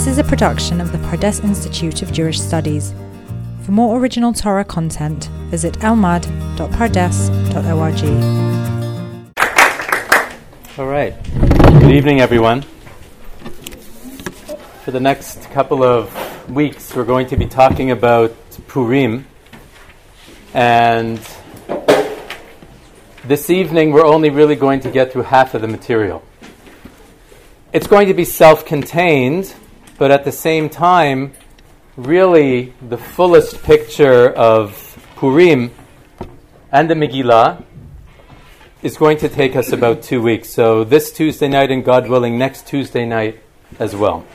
This is a production of the Pardes Institute of Jewish Studies. For more original Torah content, visit elmad.pardes.org. All right. Good evening, everyone. For the next couple of weeks, we're going to be talking about Purim. And this evening, we're only really going to get through half of the material. It's going to be self-contained, but at the same time, really the fullest picture of Purim and the Megillah is going to take us about 2 weeks. So this Tuesday night and God willing, next Tuesday night as well.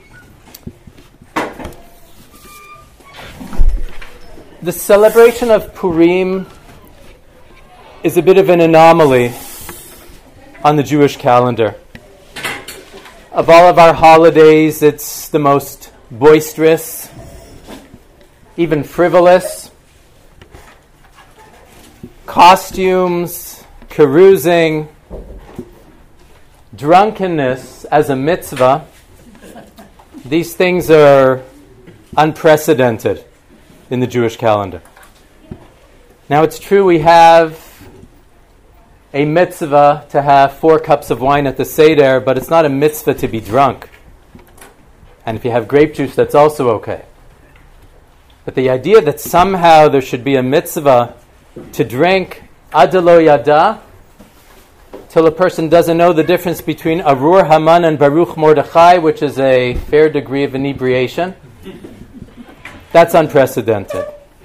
The celebration of Purim is a bit of an anomaly on the Jewish calendar. Of all of our holidays, it's the most boisterous, even frivolous. Costumes, carousing, drunkenness as a mitzvah, these things are unprecedented in the Jewish calendar. Now it's true we have a mitzvah to have 4 cups of wine at the Seder, but it's not a mitzvah to be drunk. And if you have grape juice, that's also okay. But the idea that somehow there should be a mitzvah to drink adelo yada, till a person doesn't know the difference between Arur Haman and Baruch Mordechai, which is a fair degree of inebriation, that's unprecedented.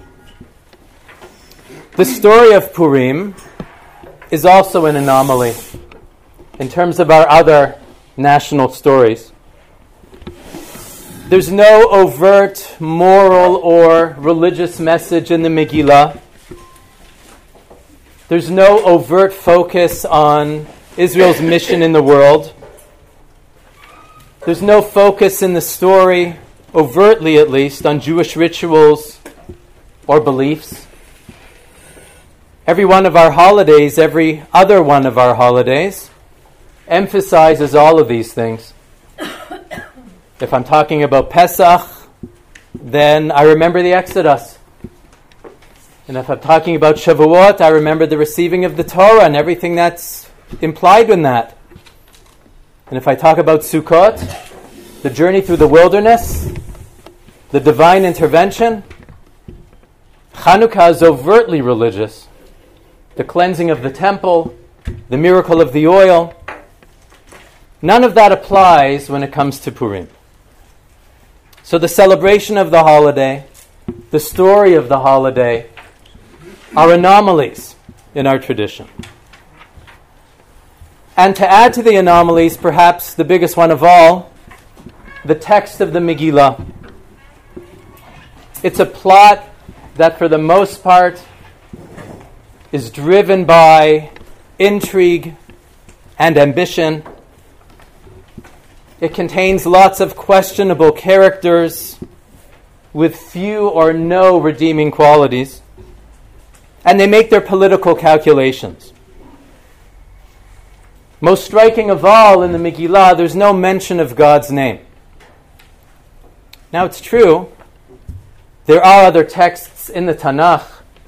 The story of Purim is also an anomaly in terms of our other national stories. There's no overt moral or religious message in the Megillah. There's no overt focus on Israel's mission in the world. There's no focus in the story, overtly at least, on Jewish rituals or beliefs. Every one of our holidays, every other one of our holidays, emphasizes all of these things. If I'm talking about Pesach, then I remember the Exodus. And if I'm talking about Shavuot, I remember the receiving of the Torah and everything that's implied in that. And if I talk about Sukkot, the journey through the wilderness, the divine intervention, Chanukah is overtly religious. The cleansing of the temple, the miracle of the oil. None of that applies when it comes to Purim. So the celebration of the holiday, the story of the holiday, are anomalies in our tradition. And to add to the anomalies, perhaps the biggest one of all, the text of the Megillah. It's a plot that for the most part is driven by intrigue and ambition. It contains lots of questionable characters with few or no redeeming qualities. And they make their political calculations. Most striking of all in the Megillah, there's no mention of God's name. Now it's true, there are other texts in the Tanakh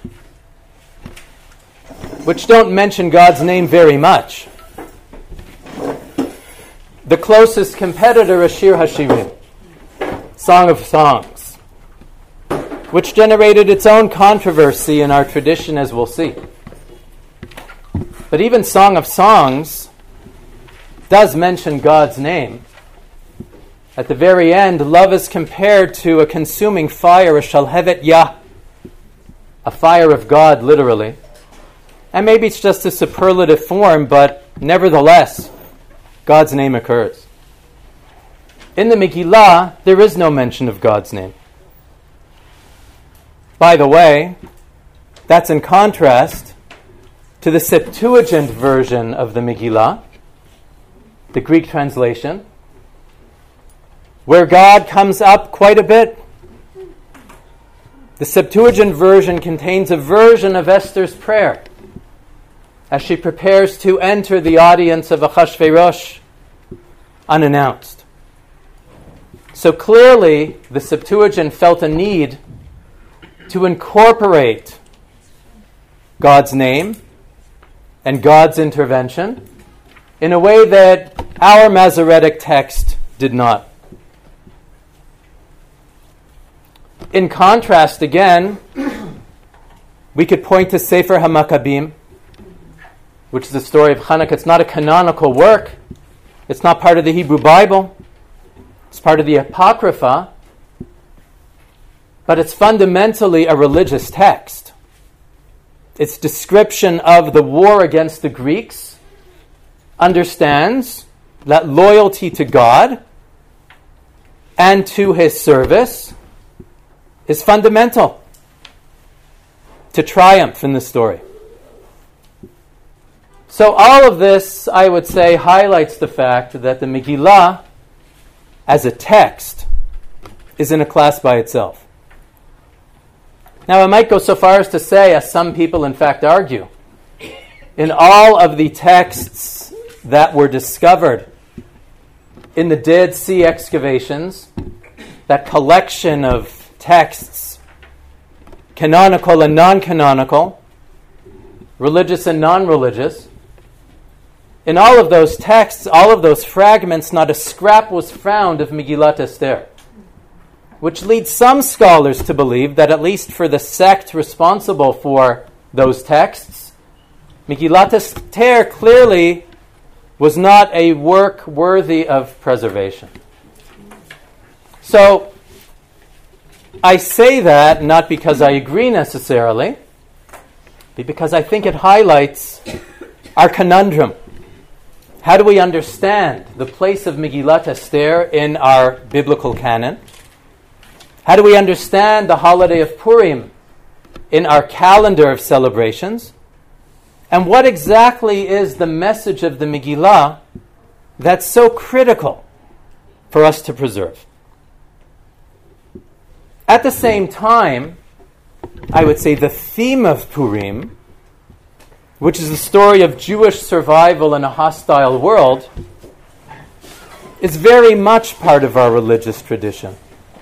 which don't mention God's name very much. The closest competitor is Shir HaShirim, Song of Songs, which generated its own controversy in our tradition, as we'll see. But even Song of Songs does mention God's name. At the very end, love is compared to a consuming fire, a shalhevet Yah, a fire of God, literally. And maybe it's just a superlative form, but nevertheless, God's name occurs. In the Megillah, there is no mention of God's name. By the way, that's in contrast to the Septuagint version of the Megillah, the Greek translation, where God comes up quite a bit. The Septuagint version contains a version of Esther's prayer as she prepares to enter the audience of Achashverosh unannounced. So clearly, the Septuagint felt a need to incorporate God's name and God's intervention in a way that our Masoretic text did not. In contrast, again, we could point to Sefer HaMakkabim, which is the story of Hanukkah. It's not a canonical work. It's not part of the Hebrew Bible. It's part of the Apocrypha. But it's fundamentally a religious text. Its description of the war against the Greeks understands that loyalty to God and to his service is fundamental to triumph in the story. So all of this, I would say, highlights the fact that the Megillah, as a text, is in a class by itself. Now, I might go so far as to say, as some people in fact argue, in all of the texts that were discovered in the Dead Sea excavations, that collection of texts, canonical and non-canonical, religious and non-religious, in all of those texts, all of those fragments, not a scrap was found of Megillat Esther, which leads some scholars to believe that at least for the sect responsible for those texts, Megillat Esther clearly was not a work worthy of preservation. So, I say that not because I agree necessarily, but because I think it highlights our conundrum. How do we understand the place of Megillat Esther in our biblical canon? How do we understand the holiday of Purim in our calendar of celebrations? And what exactly is the message of the Megillah that's so critical for us to preserve? At the same time, I would say the theme of Purim, which is the story of Jewish survival in a hostile world, is very much part of our religious tradition.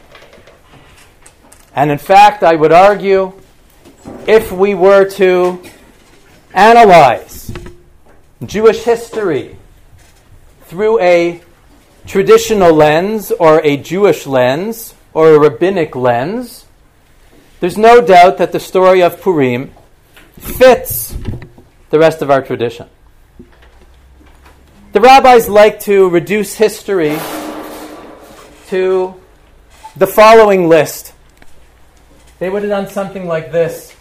And in fact, I would argue, if we were to analyze Jewish history through a traditional lens or a Jewish lens or a rabbinic lens, there's no doubt that the story of Purim fits the rest of our tradition. The rabbis like to reduce history to the following list. They would have done something like this.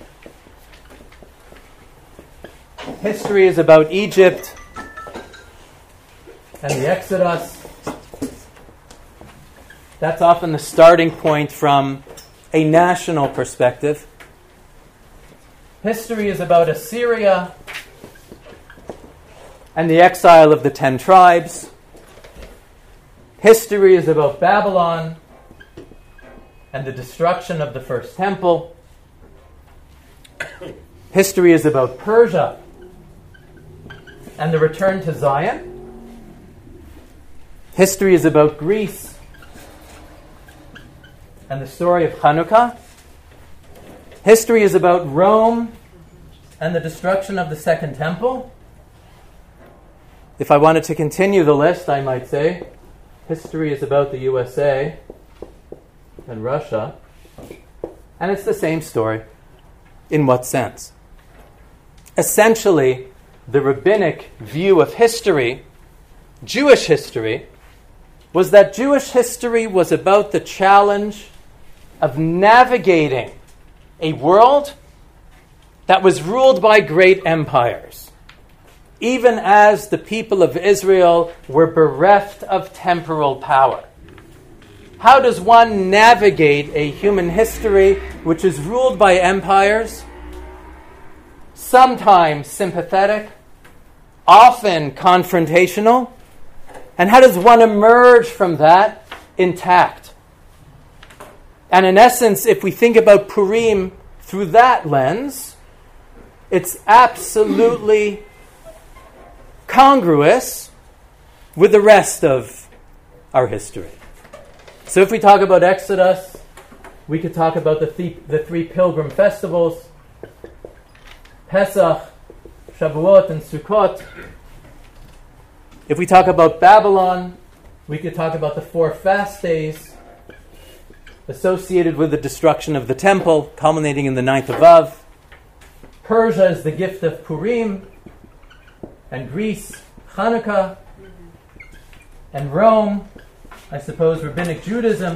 History is about Egypt and the Exodus. That's often the starting point from a national perspective. History is about Assyria and the exile of the 10 tribes. History is about Babylon and the destruction of the first temple. History is about Persia and the return to Zion. History is about Greece and the story of Hanukkah. History is about Rome and the destruction of the Second Temple. If I wanted to continue the list, I might say, history is about the USA and Russia. And it's the same story. In what sense? Essentially, the rabbinic view of history, Jewish history, was that Jewish history was about the challenge of navigating a world that was ruled by great empires, even as the people of Israel were bereft of temporal power. How does one navigate a human history which is ruled by empires, sometimes sympathetic, often confrontational, and how does one emerge from that intact? And in essence, if we think about Purim through that lens, it's absolutely congruous with the rest of our history. So if we talk about Exodus, we could talk about the three pilgrim festivals, Pesach, Shavuot, and Sukkot. If we talk about Babylon, we could talk about the 4 fast days associated with the destruction of the temple, culminating in the 9th of Av. Persia is the gift of Purim, and Greece, Hanukkah, and Rome, I suppose, Rabbinic Judaism.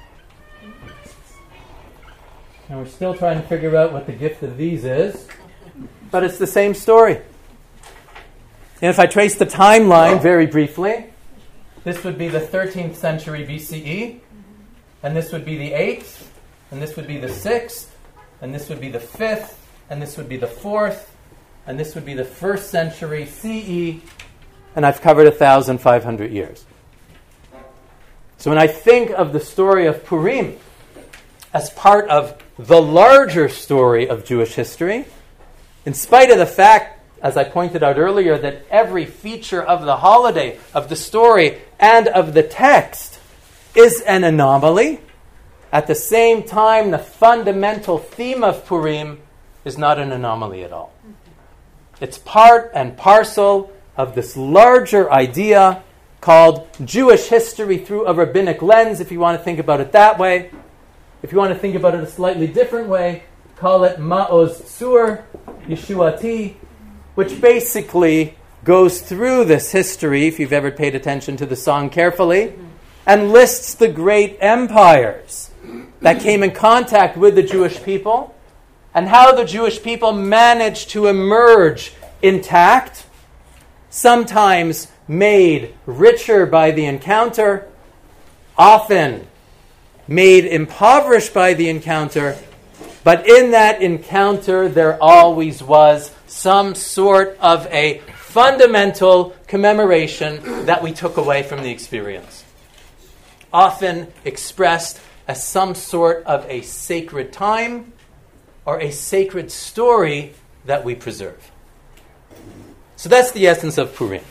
And we're still trying to figure out what the gift of these is, but it's the same story. And if I trace the timeline very briefly, this would be the 13th century BCE, and this would be the 8th, and this would be the 6th, and this would be the 5th, and this would be the 4th, and this would be the 1st century CE, and I've covered 1,500 years. So when I think of the story of Purim as part of the larger story of Jewish history, in spite of the fact, as I pointed out earlier, that every feature of the holiday, of the story, and of the text is an anomaly, at the same time, the fundamental theme of Purim is not an anomaly at all. It's part and parcel of this larger idea called Jewish history through a rabbinic lens, if you want to think about it that way. If you want to think about it a slightly different way, call it Ma'oz Sur Yeshuati, which basically goes through this history, if you've ever paid attention to the song carefully, and lists the great empires that came in contact with the Jewish people and how the Jewish people managed to emerge intact, sometimes made richer by the encounter, often made impoverished by the encounter, but in that encounter there always was some sort of a fundamental commemoration that we took away from the experience, often expressed as some sort of a sacred time or a sacred story that we preserve. So that's the essence of Purim.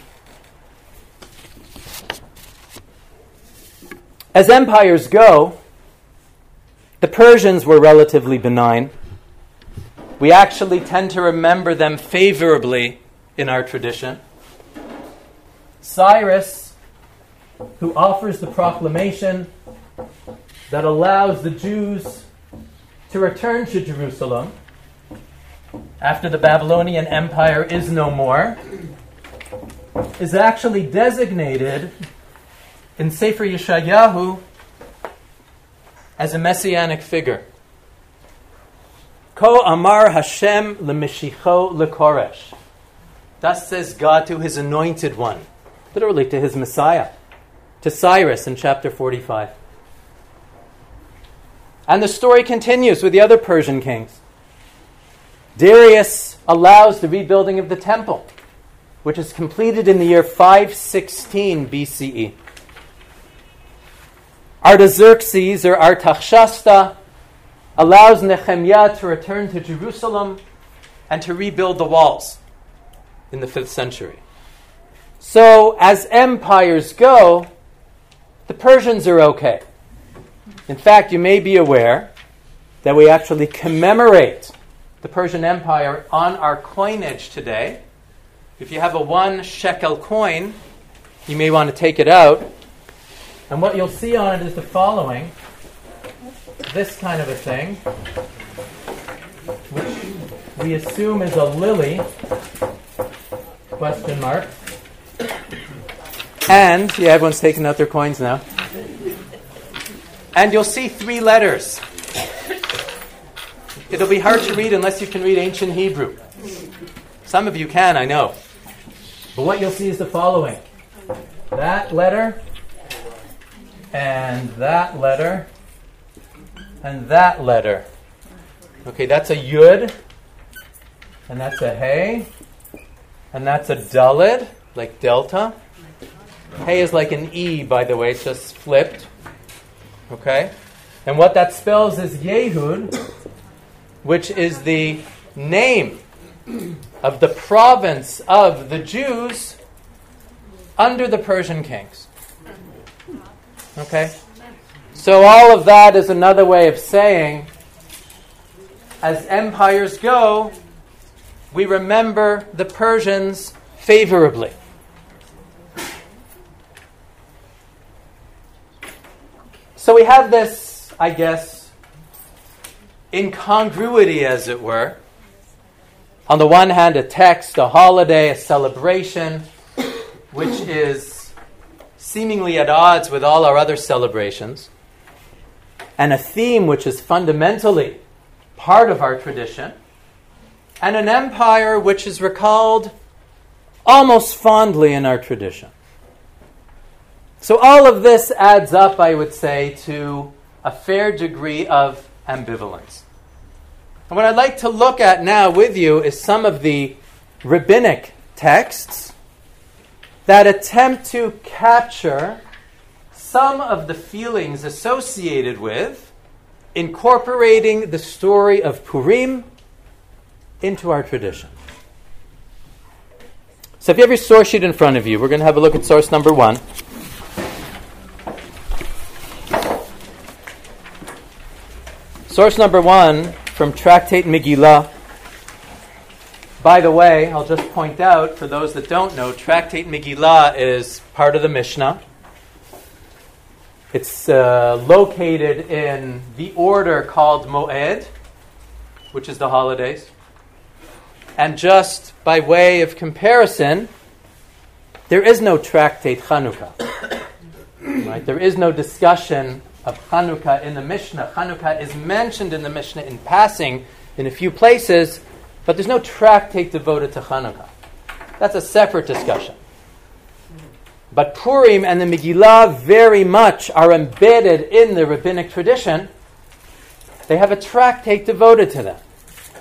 As empires go, the Persians were relatively benign. We actually tend to remember them favorably in our tradition. Cyrus, who offers the proclamation that allows the Jews to return to Jerusalem after the Babylonian Empire is no more, is actually designated in Sefer Yeshayahu as a messianic figure. Ko amar Hashem lemishicho lekoresh. Thus says God to his anointed one, literally to his Messiah, to Cyrus in chapter 45. And the story continues with the other Persian kings. Darius allows the rebuilding of the temple, which is completed in the year 516 BCE. Artaxerxes, or Artaxerxes, allows Nehemiah to return to Jerusalem and to rebuild the walls in the 5th century. So, as empires go, the Persians are okay. In fact, you may be aware that we actually commemorate the Persian Empire on our coinage today. If you have a 1 shekel coin, you may want to take it out. And what you'll see on it is the following. This kind of a thing, which we assume is a lily, question mark. And, yeah, everyone's taking out their coins now. And you'll see 3 letters. It'll be hard to read unless you can read ancient Hebrew. Some of you can, I know. But what you'll see is the following. That letter, and that letter, and that letter. Okay, that's a yud, and that's a hey, and that's a daled, like delta. Hey is like an E, by the way, it's just flipped. Okay? And what that spells is Yehud, which is the name of the province of the Jews under the Persian kings. Okay? So all of that is another way of saying, as empires go, we remember the Persians favorably. So we have this, I guess, incongruity, as it were. On the one hand, a text, a holiday, a celebration, which is seemingly at odds with all our other celebrations, and a theme which is fundamentally part of our tradition, and an empire which is recalled almost fondly in our tradition. So all of this adds up, I would say, to a fair degree of ambivalence. And what I'd like to look at now with you is some of the rabbinic texts that attempt to capture some of the feelings associated with incorporating the story of Purim into our tradition. So if you have your source sheet in front of you, we're going to have a look at source number 1. Source number 1 from Tractate Megillah. By the way, I'll just point out, for those that don't know, Tractate Megillah is part of the Mishnah. It's located in the order called Moed, which is the holidays. And just by way of comparison, there is no Tractate Chanukah. Right? There is no discussion of Chanukah in the Mishnah. Chanukah is mentioned in the Mishnah in passing in a few places, but there's no tractate devoted to Chanukah. That's a separate discussion. But Purim and the Megillah very much are embedded in the rabbinic tradition. They have a tractate devoted to them.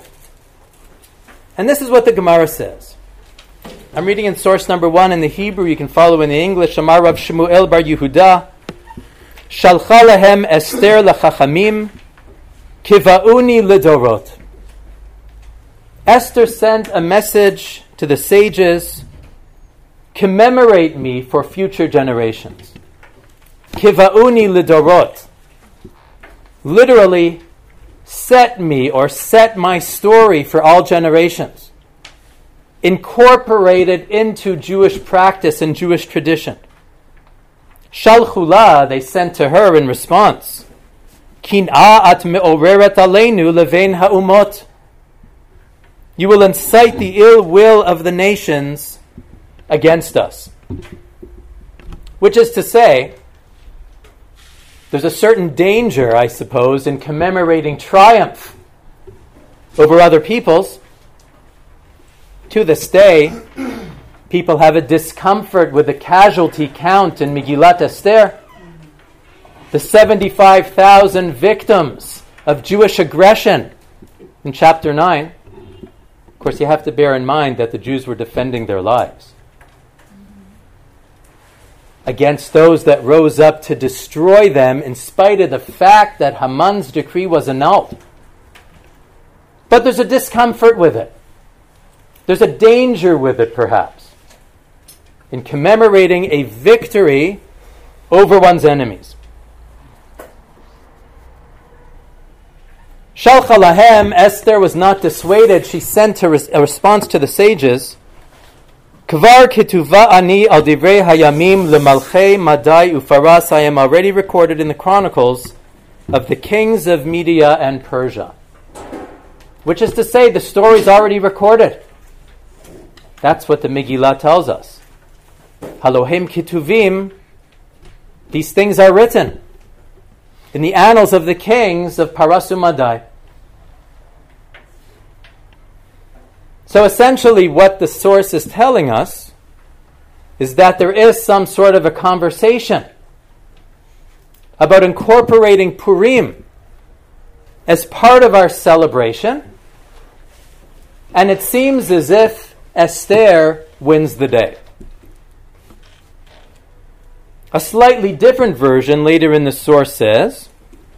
And this is what the Gemara says. I'm reading in source number 1 in the Hebrew. You can follow in the English. Amar Rav Shmuel bar Yehuda. Shalcha lehem Esther lachachamim, kivauni lidorot. Esther sent a message to the sages, commemorate me for future generations. Kivauni lidorot. Literally, set me or set my story for all generations. Incorporate it into Jewish practice and Jewish tradition. Shalchula, they sent to her in response. Kin'a at me'oreret aleinu levein ha'umot. You will incite the ill will of the nations against us. Which is to say, there's a certain danger, I suppose, in commemorating triumph over other peoples. To this day, people have a discomfort with the casualty count in Megillat Esther. The 75,000 victims of Jewish aggression in chapter 9. Of course, you have to bear in mind that the Jews were defending their lives against those that rose up to destroy them in spite of the fact that Haman's decree was annulled. But there's a discomfort with it. There's a danger with it, perhaps, in commemorating a victory over one's enemies. Shalcha lahem, Esther was not dissuaded. She sent a response to the sages. Kvar ketuva ani al divrei hayamim lemalchei Madai ufaras. I am already recorded in the chronicles of the kings of Media and Persia. Which is to say, the story's already recorded. That's what the Megillah tells us. Halohim kituvim, these things are written in the annals of the kings of Parasu Madai. So essentially what the source is telling us is that there is some sort of a conversation about incorporating Purim as part of our celebration, and it seems as if Esther wins the day. A slightly different version later in the source says,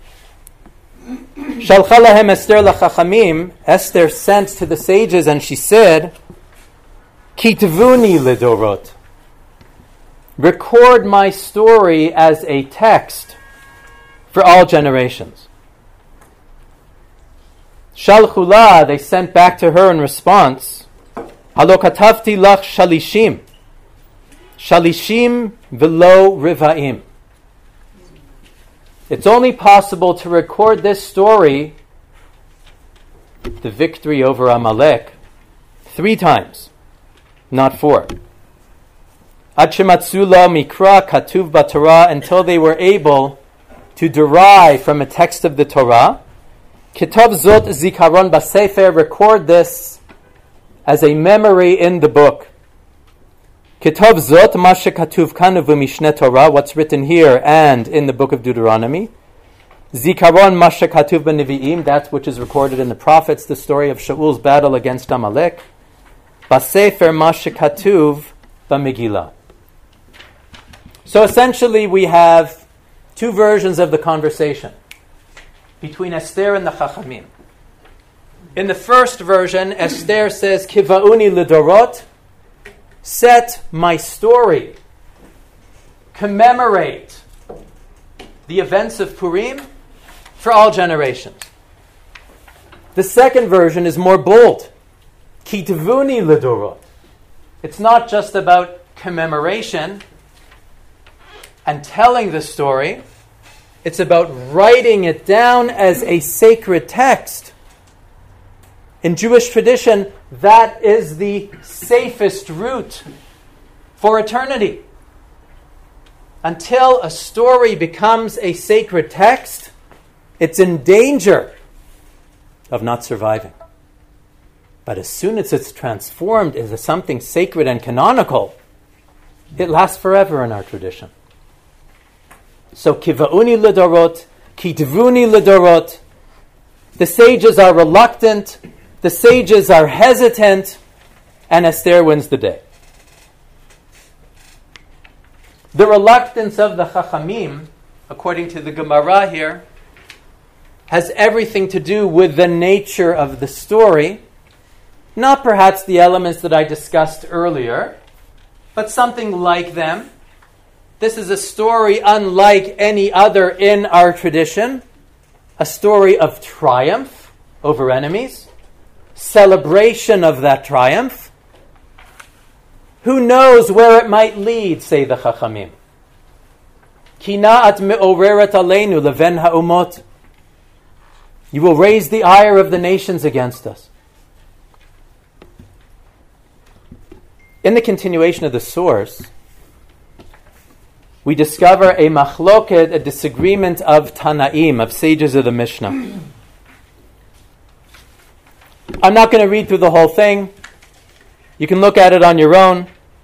Shalcha lahem Esther lachachamim, Esther sent to the sages and she said, Kitvuni lidorot. Record my story as a text for all generations. Shalchula, they sent back to her in response, Halo katavti lach shalishim. Shalishim velo rivaim. It's only possible to record this story, the victory over Amalek, 3 times, not 4. Ad shematzula mikra katuv b'Torah, until they were able to derive from a text of the Torah. Kitov zot zikaron b'sefer, record this as a memory in the book. Kitov zot ma shekatuv kanu v'mishne Torah, what's written here and in the book of Deuteronomy. Zikaron ma shekatuv b'nevi'im, that which is recorded in the prophets, the story of Shaul's battle against Amalek. B'sefer ma shekatuv b'Megillah. So essentially we have 2 versions of the conversation between Esther and the Chachamim. In the first version, Esther says, Kivauni lidorot, set my story, commemorate the events of Purim for all generations. The second version is more bold. Kitvuni lidorot. It's not just about commemoration and telling the story. It's about writing it down as a sacred text. In Jewish tradition, that is the safest route for eternity. Until a story becomes a sacred text, it's in danger of not surviving. But as soon as it's transformed into something sacred and canonical, it lasts forever in our tradition. So, kivauni lidorot, kitvuni lidorot. The sages are reluctant, the sages are hesitant, and Esther wins the day. The reluctance of the Chachamim, according to the Gemara here, has everything to do with the nature of the story, not perhaps the elements that I discussed earlier, but something like them. This is a story unlike any other in our tradition, a story of triumph over enemies, celebration of that triumph. Who knows where it might lead, say the Chachamim. Kina'at me'oreret aleinu leven ha'umot. You will raise the ire of the nations against us. In the continuation of the source, we discover a machloket, a disagreement of Tanaim, of sages of the Mishnah. I'm not going to read through the whole thing. You can look at it on your own.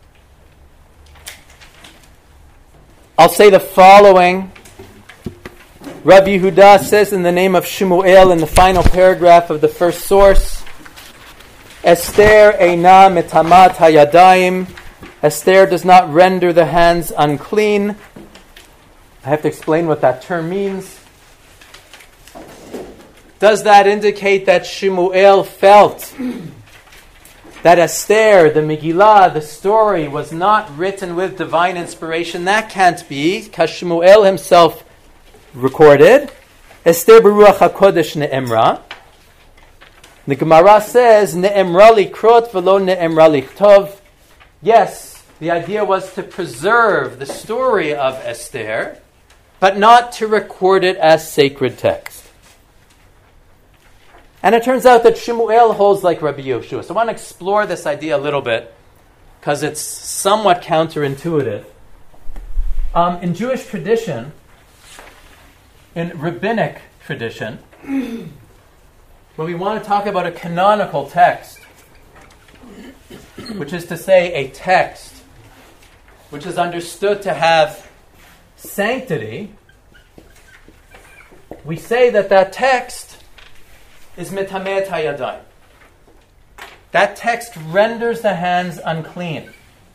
I'll say the following. Rabbi Yehuda says in the name of Shemuel in the final paragraph of the first source, Esther eina metamat hayadayim. Esther does not render the hands unclean. I have to explain what that term means. Does that indicate that Shemuel felt that Esther, the Megillah, the story, was not written with divine inspiration? That can't be, because Shemuel himself recorded. Esther beruach HaKodesh ne'emra. The Gemara says, ne'emra likrot v'lo ne'emra lichtov. Yes, the idea was to preserve the story of Esther, but not to record it as sacred text. And it turns out that Shemuel holds like Rabbi Yoshua. So I want to explore this idea a little bit, because it's somewhat counterintuitive. In Jewish tradition, in rabbinic tradition, when we want to talk about a canonical text, which is to say a text which is understood to have sanctity, we say that that text is mitamet hayadayim. That text renders the hands unclean,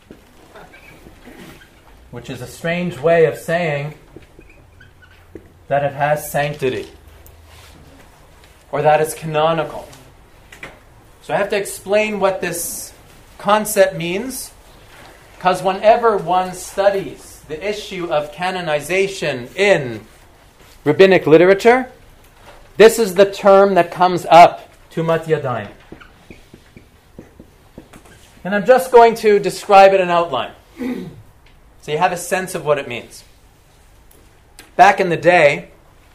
which is a strange way of saying that it has sanctity, or that it's canonical. So I have to explain what this concept means, because whenever one studies the issue of canonization in rabbinic literature, this is the term that comes up, Tumat Yadayim. And I'm just going to describe it in outline, so you have a sense of what it means. Back in the day,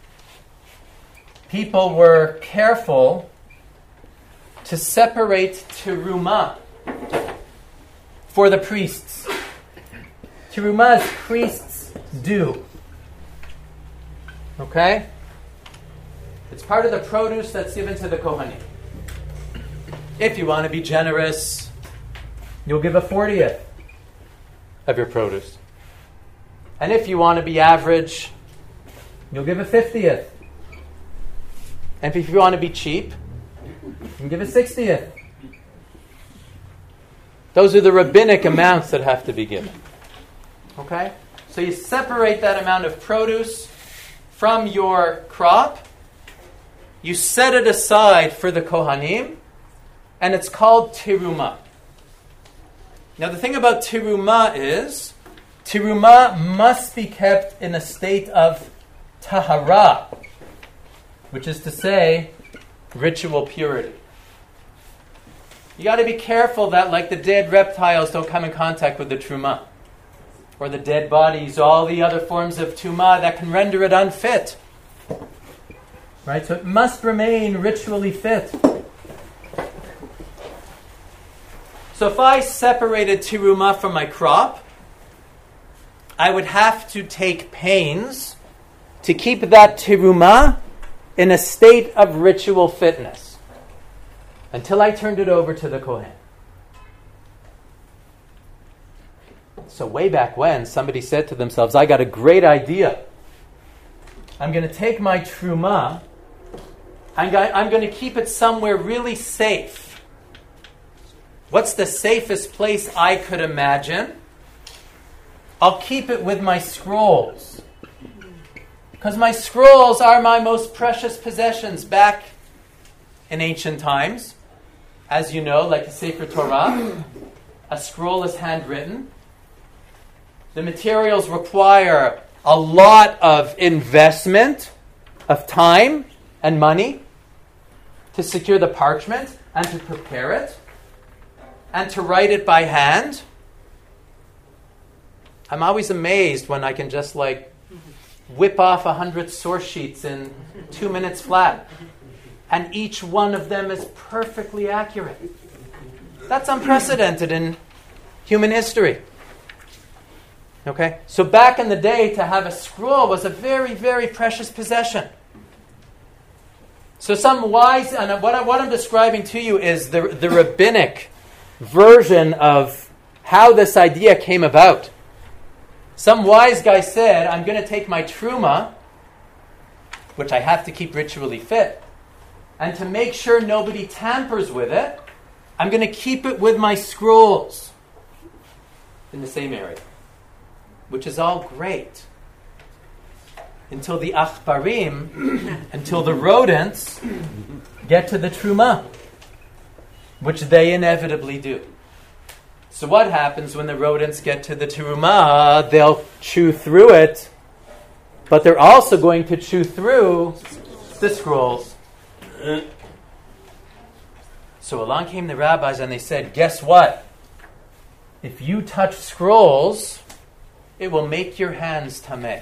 people were careful to separate terumah for the priests. Terumah is priests' due. Okay? It's part of the produce that's given to the Kohanim. If you want to be generous, you'll give a 40th of your produce. And if you want to be average, you'll give a 50th. And if you want to be cheap, you can give a 60th. Those are the rabbinic amounts that have to be given. Okay? So you separate that amount of produce from your crop, you set it aside for the Kohanim, and it's called terumah. Now the thing about terumah is, terumah must be kept in a state of tahara, which is to say, ritual purity. You got to be careful that, like, the dead reptiles don't come in contact with the trumah, or the dead bodies, all the other forms of tumah that can render it unfit. Right? So it must remain ritually fit. So if I separated terumah from my crop, I would have to take pains to keep that terumah in a state of ritual fitness until I turned it over to the Kohen. So way back when, somebody said to themselves, I got a great idea. I'm going to take my trumah, I'm going to keep it somewhere really safe. What's the safest place I could imagine? I'll keep it with my scrolls. Because my scrolls are my most precious possessions back in ancient times. As you know, like the Sefer Torah, a scroll is handwritten. The materials require a lot of investment of time and money to secure the parchment and to prepare it and to write it by hand. I'm always amazed when I can just whip off 100 source sheets in 2 minutes flat. And each one of them is perfectly accurate. That's unprecedented in human history. Okay? So back in the day, to have a scroll was a very, very precious possession. So some wise, and what I'm describing to you is the rabbinic version of how this idea came about. Some wise guy said, I'm going to take my truma, which I have to keep ritually fit, and to make sure nobody tampers with it, I'm going to keep it with my scrolls in the same area, which is all great. Until the achbarim, until the rodents get to the truma, which they inevitably do. So what happens when the rodents get to the terumah? They'll chew through it, but they're also going to chew through the scrolls. So along came the rabbis and they said, guess what? If you touch scrolls, it will make your hands tameh.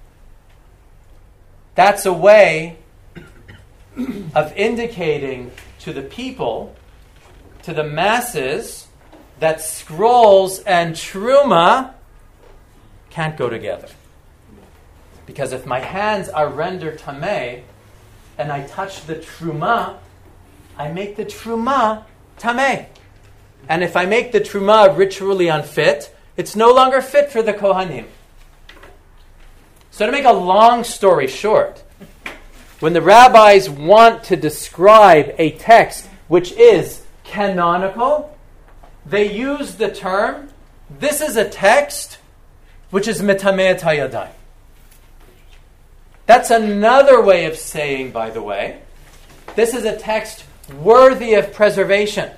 That's a way of indicating to the people, to the masses, that scrolls and truma can't go together. Because if my hands are rendered tameh, and I touch the truma, I make the truma tameh. And if I make the truma ritually unfit, it's no longer fit for the Kohanim. So to make a long story short, when the rabbis want to describe a text which is canonical, they use the term, this is a text which is metameh et hayadayim. That's another way of saying, by the way, this is a text worthy of preservation.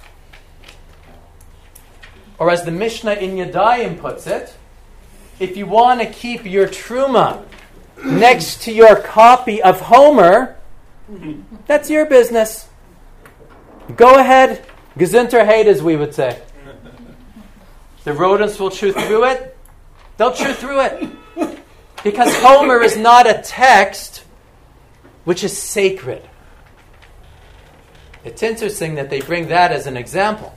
Or as the Mishnah in Yadayim puts it, if you want to keep your truma next to your copy of Homer, that's your business. Go ahead, Gesundheit, as we would say. The rodents will chew through it. They'll chew through it. Because Homer is not a text which is sacred. It's interesting that they bring that as an example.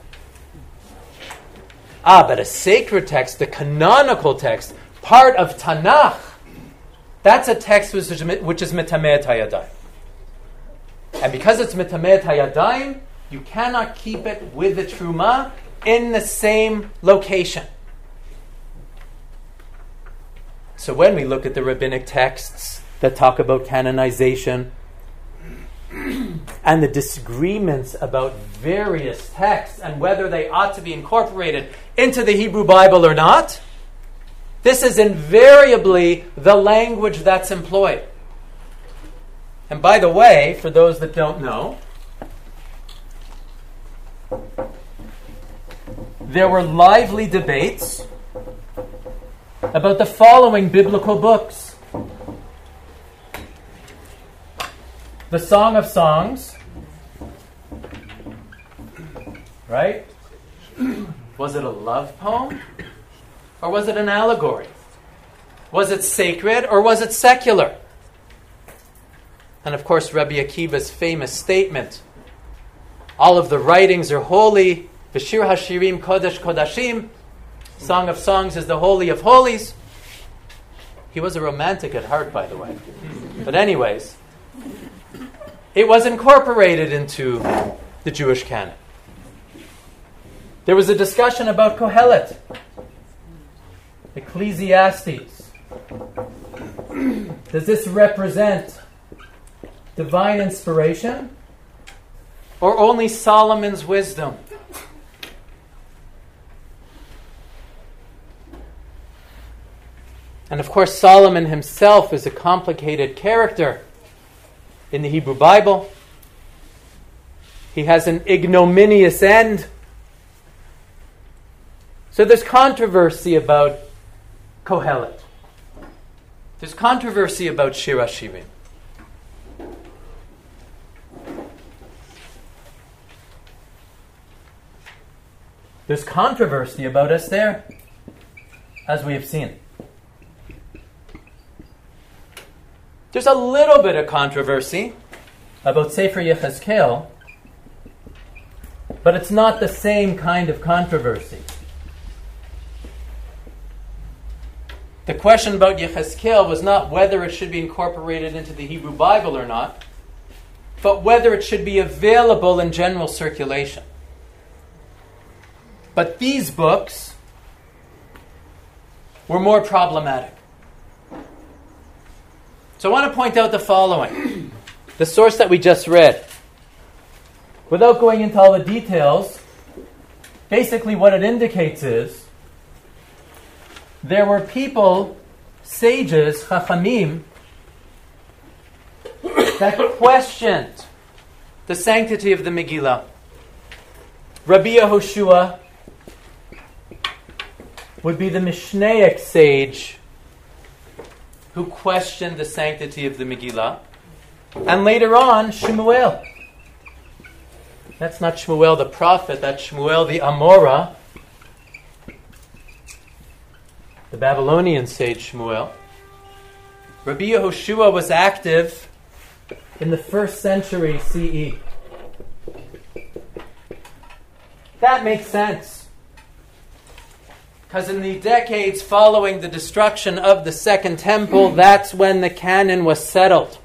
But a sacred text, the canonical text, part of Tanakh, that's a text which is mitameet hayadayim. And because it's mitameet hayadayim, you cannot keep it with the truma in the same location. So when we look at the rabbinic texts that talk about canonization and the disagreements about various texts and whether they ought to be incorporated into the Hebrew Bible or not, this is invariably the language that's employed. And by the way, for those that don't know, there were lively debates about the following biblical books: the Song of Songs, right? Was it a love poem? Or was it an allegory? Was it sacred or was it secular? And of course, Rabbi Akiva's famous statement, all of the writings are holy, V'shir Hashirim Kodesh Kodashim, Song of Songs is the Holy of Holies. He was a romantic at heart, by the way. But anyways, it was incorporated into the Jewish canon. There was a discussion about Kohelet, Ecclesiastes. Does this represent divine inspiration or only Solomon's wisdom? And of course, Solomon himself is a complicated character in the Hebrew Bible. He has an ignominious end. So there's controversy about Kohelet. There's controversy about Shir HaShirim. There's controversy about Esther, as we have seen. There's a little bit of controversy about Sefer Yechezkel, but it's not the same kind of controversy. The question about Yechezkel was not whether it should be incorporated into the Hebrew Bible or not, but whether it should be available in general circulation. But these books were more problematic. So I want to point out the following. The source that we just read. Without going into all the details, basically what it indicates is there were people, sages, chachamim, that questioned the sanctity of the Megillah. Rabbi Yehoshua would be the Mishnaic sage who questioned the sanctity of the Megillah. And later on, Shmuel. That's not Shmuel the prophet, that's Shmuel the Amora, the Babylonian sage Shmuel. Rabbi Yehoshua was active in the 1st century CE. That makes sense. Because in the decades following the destruction of the Second Temple, that's when the canon was settled.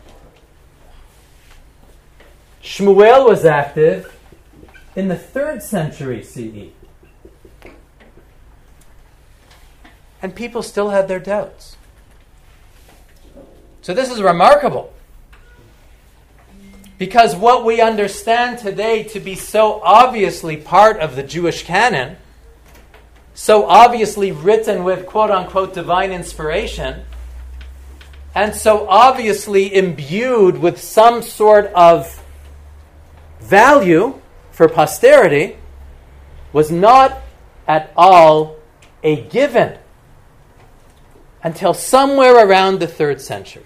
Shmuel was active in the 3rd century CE. And people still had their doubts. So this is remarkable. Because what we understand today to be so obviously part of the Jewish canon, so obviously written with quote-unquote divine inspiration, and so obviously imbued with some sort of value for posterity, was not at all a given until somewhere around the 3rd century.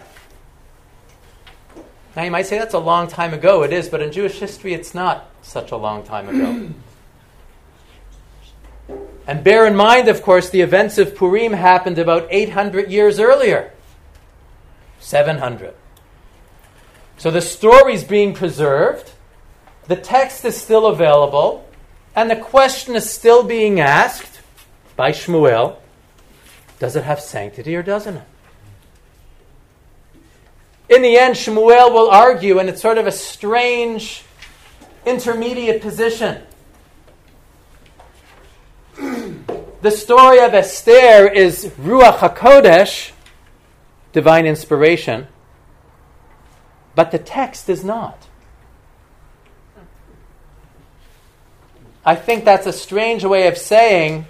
Now you might say that's a long time ago. It is, but in Jewish history it's not such a long time ago. And bear in mind, of course, the events of Purim happened about 800 years earlier. 700. So the story's being preserved, the text is still available, and the question is still being asked by Shmuel, does it have sanctity or doesn't it? In the end, Shmuel will argue, and it's sort of a strange intermediate position. The story of Esther is Ruach HaKodesh, divine inspiration, but the text is not. I think that's a strange way of saying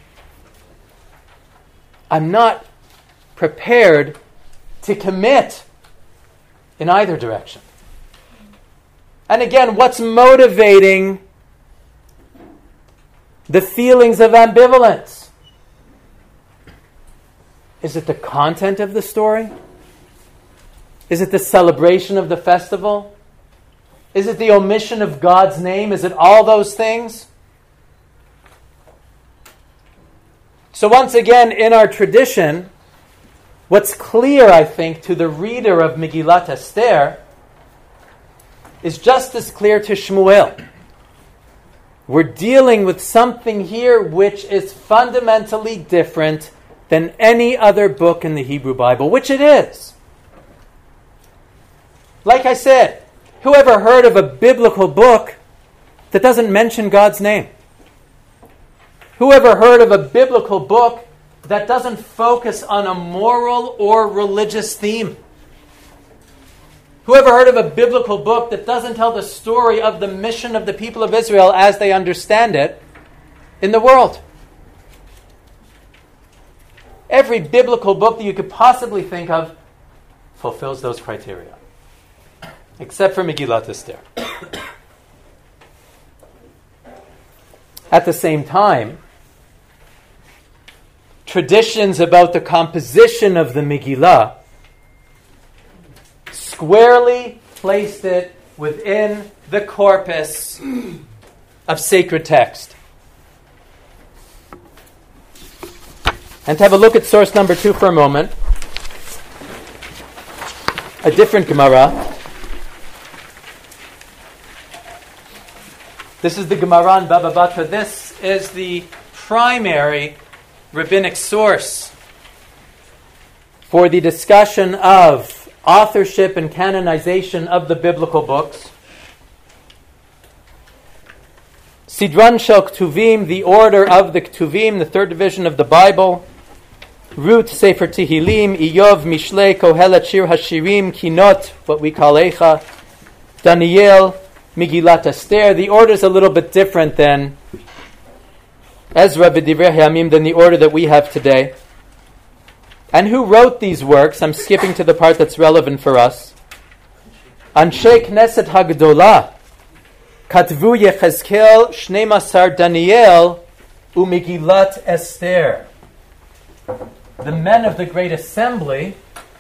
I'm not prepared to commit in either direction. And again, what's motivating the feelings of ambivalence? Is it the content of the story? Is it the celebration of the festival? Is it the omission of God's name? Is it all those things? So once again, in our tradition, what's clear, I think, to the reader of Megillat Esther is just as clear to Shmuel. We're dealing with something here which is fundamentally different than any other book in the Hebrew Bible, which it is. Like I said, who ever heard of a biblical book that doesn't mention God's name? Who ever heard of a biblical book that doesn't focus on a moral or religious theme? Who ever heard of a biblical book that doesn't tell the story of the mission of the people of Israel as they understand it in the world? Every biblical book that you could possibly think of fulfills those criteria, except for Megillat Esther. At the same time, traditions about the composition of the Megillah squarely placed it within the corpus of sacred text. And to have a look at source number 2 for a moment, a different Gemara. This is the Gemara in Baba Batra. This is the primary rabbinic source for the discussion of authorship and canonization of the biblical books. Sidran Shel Ktuvim, the order of the Ktuvim, the 3rd division of the Bible. Ruth, Sefer Tehillim, Iyov, Mishlei, Kohelet, Shir Hashirim, Kinot, what we call Eicha, Daniel, Megillat Esther. The order is a little bit different than Ezra B'divrei Hayamim, than the order that we have today. And who wrote these works? I'm skipping to the part that's relevant for us. Anshei Knesset Hagdolah Katvu Yechezkel Shnei Masar Daniel Umegillat Esther. The men of the Great Assembly,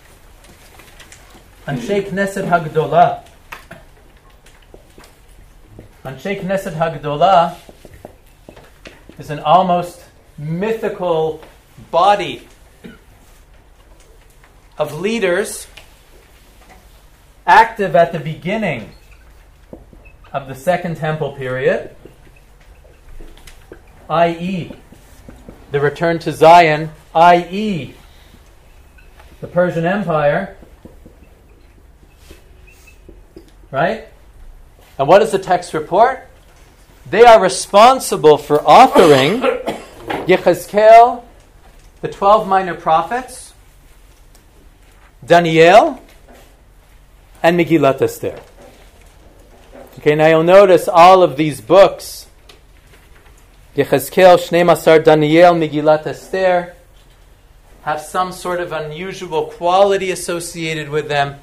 Anshei Knesset Hagdolah. Anshei Knesset Hagdolah is an almost mythical body of leaders active at the beginning of the Second Temple period, i.e., the return to Zion, i.e., the Persian Empire, right? And what does the text report? They are responsible for authoring Yechezkel, the 12 minor prophets, Daniel, and Megillat Esther. Okay, now you'll notice all of these books, Yechezkel, Shnei Masar, Daniel, Megillat Esther, have some sort of unusual quality associated with them.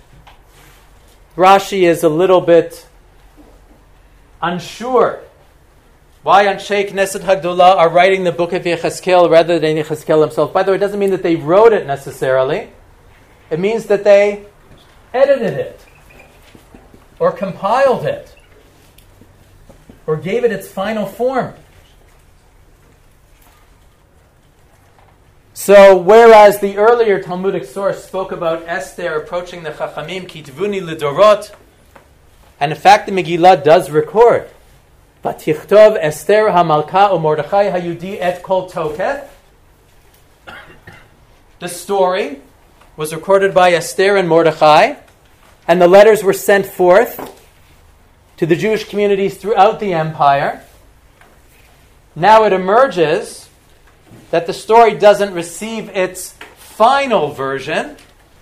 Rashi is a little bit unsure why Anshe Knesset Hagdolah are writing the book of Yechezkel rather than Yechezkel himself. By the way, it doesn't mean that they wrote it necessarily. It means that they edited it, or compiled it, or gave it its final form. So, whereas the earlier Talmudic source spoke about Esther approaching the Chachamim, Kitvuni Lidorot, and in fact the Megillah does record, Vatichtov Esther HaMalka uMordechai HaYudi et Kol Toketh. The story was recorded by Esther and Mordechai, and the letters were sent forth to the Jewish communities throughout the empire. Now it emerges that the story doesn't receive its final version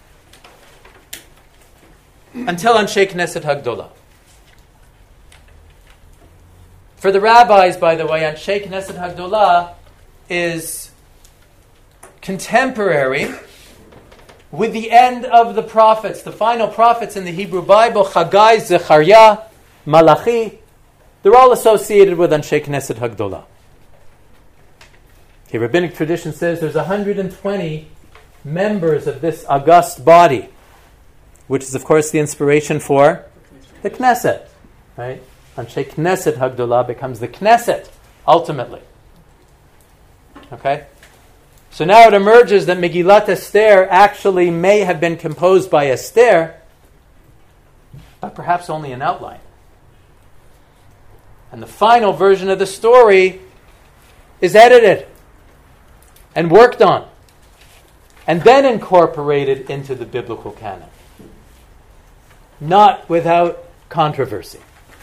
until Anshe Knesset Hagdolah. For the rabbis, by the way, Anshe Knesset Hagdolah is contemporary with the end of the prophets, the final prophets in the Hebrew Bible, Chagai, Zechariah, Malachi. They're all associated with Anshe Knesset Hagdolah. Okay, rabbinic tradition says there's 120 members of this august body, which is, of course, the inspiration for the Knesset, right? Anshe Knesset Hagdolah becomes the Knesset, ultimately. Okay? So now it emerges that Megillat Esther actually may have been composed by Esther, but perhaps only in outline. And the final version of the story is edited and worked on, and then incorporated into the biblical canon. Not without controversy.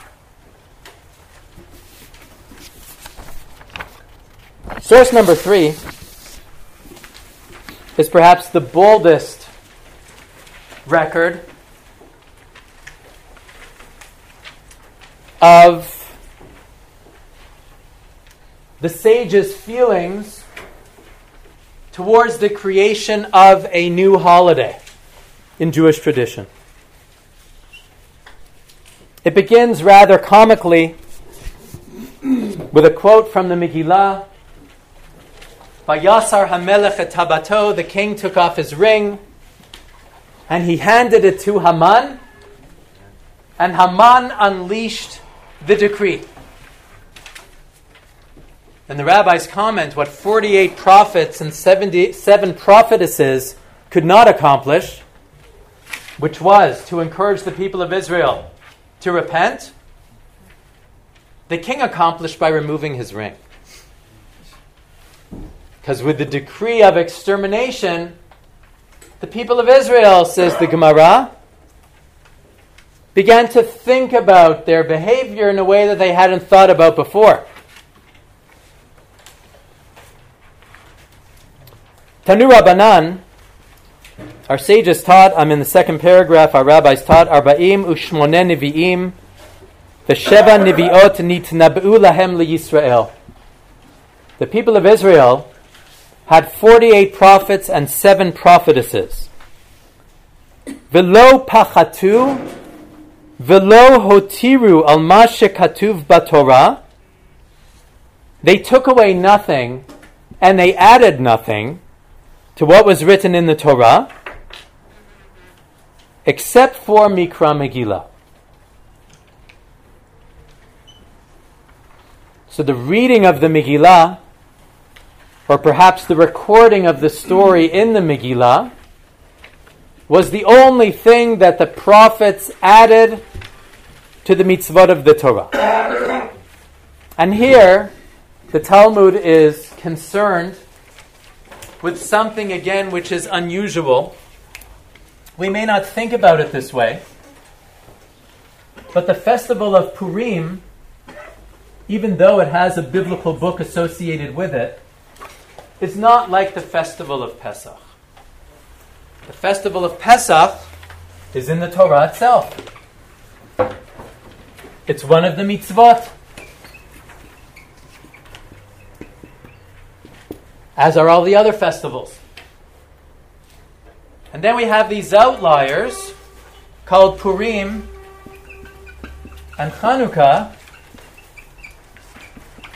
Source number 3 is perhaps the boldest record of the sages' feelings towards the creation of a new holiday in Jewish tradition. It begins rather comically with a quote from the Megillah. Vayasar hamelech et tabato, the king took off his ring and he handed it to Haman, and Haman unleashed the decree. And the rabbis comment what 48 prophets and 77 prophetesses could not accomplish, which was to encourage the people of Israel to repent, the king accomplished by removing his ring. Because with the decree of extermination, the people of Israel, says the Gemara, began to think about their behavior in a way that they hadn't thought about before. Tanu Rabbanan, our sages taught, I'm in the second paragraph, our rabbis taught, Arba'im u'shmoneh nevi'im v'sheva nevi'ot nitnab'u lahem liYisrael. The people of Israel had 48 prophets and 7 prophetesses. V'lo pachatu v'lo hotiru al ma shekatuv b'Torah. They took away nothing and they added nothing to what was written in the Torah, except for Mikra Megillah. So the reading of the Megillah, or perhaps the recording of the story in the Megillah, was the only thing that the prophets added to the mitzvot of the Torah. And here, the Talmud is concerned with something, again, which is unusual. We may not think about it this way, but the festival of Purim, even though it has a biblical book associated with it, is not like the festival of Pesach. The festival of Pesach is in the Torah itself. It's one of the mitzvot, as are all the other festivals. And then we have these outliers called Purim and Chanukah,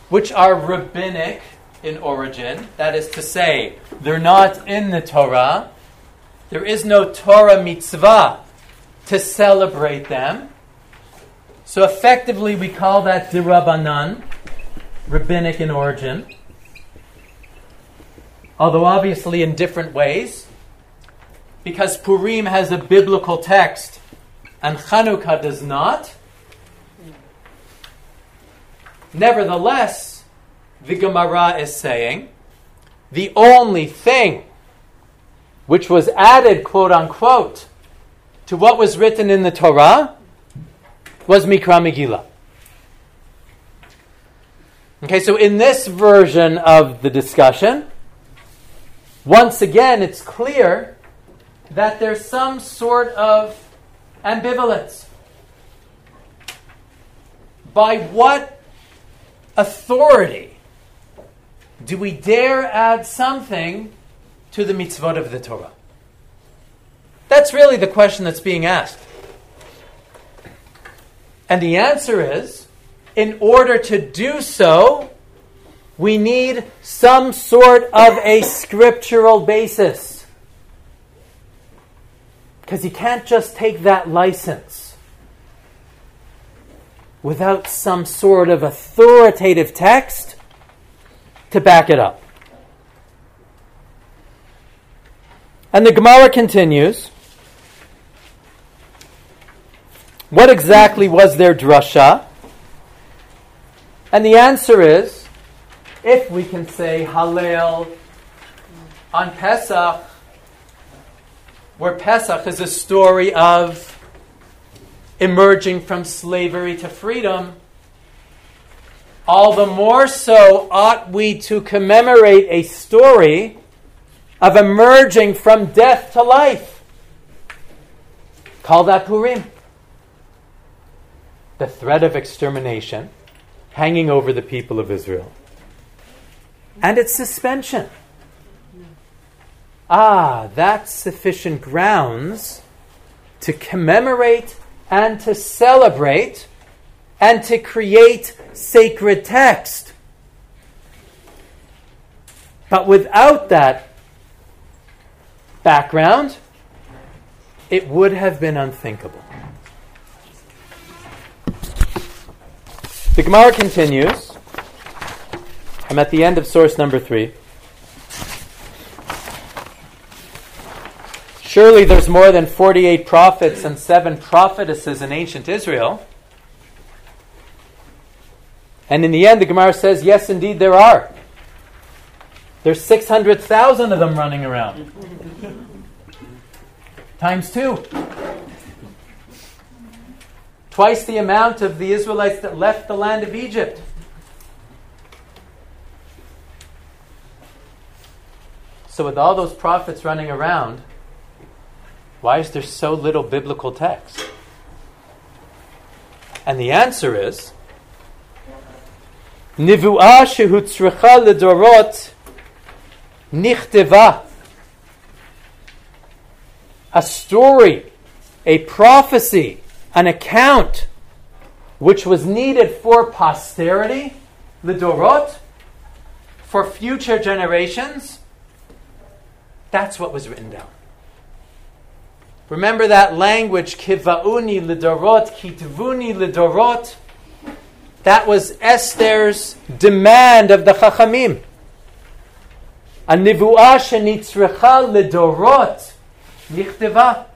which are rabbinic in origin, that is to say, they're not in the Torah. There is no Torah mitzvah to celebrate them. So effectively we call that D'Rabbanan, rabbinic in origin. Although obviously in different ways, because Purim has a biblical text and Chanukah does not. Nevertheless, the Gemara is saying the only thing which was added, quote unquote, to what was written in the Torah was Mikra Megillah. Okay, so in this version of the discussion, once again, it's clear that there's some sort of ambivalence. By what authority do we dare add something to the mitzvot of the Torah? That's really the question that's being asked. And the answer is, in order to do so, we need some sort of a scriptural basis. Because you can't just take that license without some sort of authoritative text to back it up. And the Gemara continues. What exactly was their drasha? And the answer is, if we can say Hallel on Pesach, where Pesach is a story of emerging from slavery to freedom, all the more so ought we to commemorate a story of emerging from death to life. Call that Purim. The threat of extermination hanging over the people of Israel. And its suspension. That's sufficient grounds to commemorate and to celebrate and to create sacred text. But without that background, it would have been unthinkable. The Gemara continues. I'm at the end of source number 3. Surely there's more than 48 prophets and 7 prophetesses in ancient Israel. And in the end, the Gemara says, yes, indeed, there are. There's 600,000 of them running around. Times 2. Twice the amount of the Israelites that left the land of Egypt. So with all those prophets running around, why is there so little biblical text? And the answer is, Nivu'ah shehutzrecha ledorot nichteva. A story, a prophecy, an account which was needed for posterity, ledorot, for future generations, that's what was written down. Remember that language, kiva'uni lidorot, kitvuni lidorot. That was Esther's demand of the Chachamim. A nivu'ah shenitzrecha lidorot nichteva.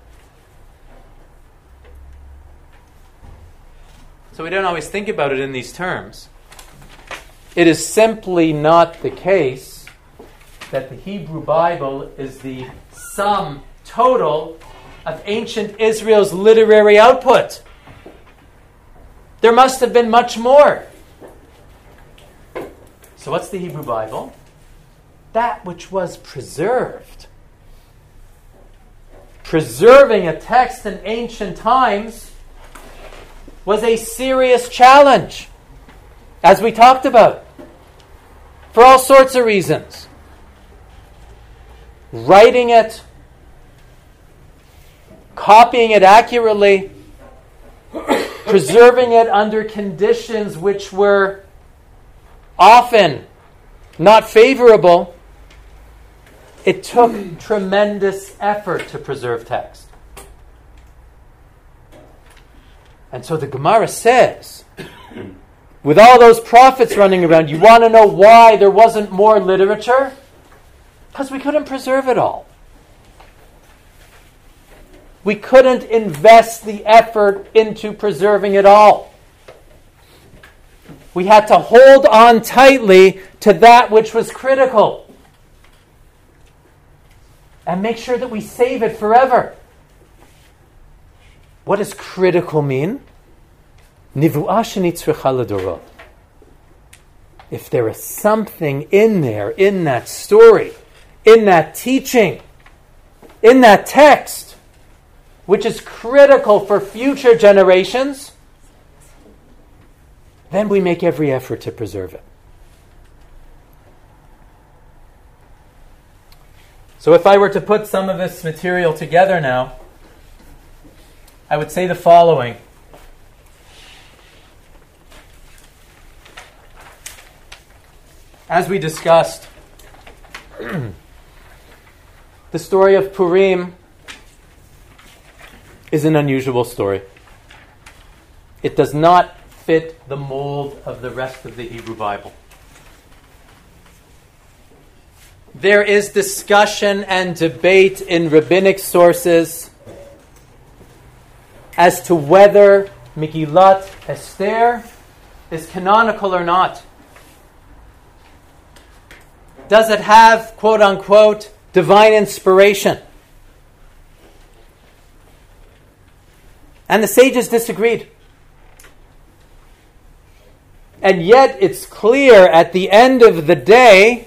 So we don't always think about it in these terms. It is simply not the case that the Hebrew Bible is the sum total of ancient Israel's literary output. There must have been much more. So what's the Hebrew Bible? That which was preserved. Preserving a text in ancient times was a serious challenge, as we talked about, for all sorts of reasons. Writing it, copying it accurately, preserving it under conditions which were often not favorable, it took tremendous effort to preserve text. And so the Gemara says, with all those prophets running around, you want to know why there wasn't more literature? Because we couldn't preserve it all. We couldn't invest the effort into preserving it all. We had to hold on tightly to that which was critical and make sure that we save it forever. What does critical mean? Nivu'ah shenitzricha ledorot. If there is something in there, in that story, in that teaching, in that text, which is critical for future generations, then we make every effort to preserve it. So if I were to put some of this material together now, I would say the following. As we discussed, the story of Purim is an unusual story. It does not fit the mold of the rest of the Hebrew Bible. There is discussion and debate in rabbinic sources as to whether Megillat Esther is canonical or not. Does it have, quote unquote, divine inspiration? And the sages disagreed. And yet it's clear at the end of the day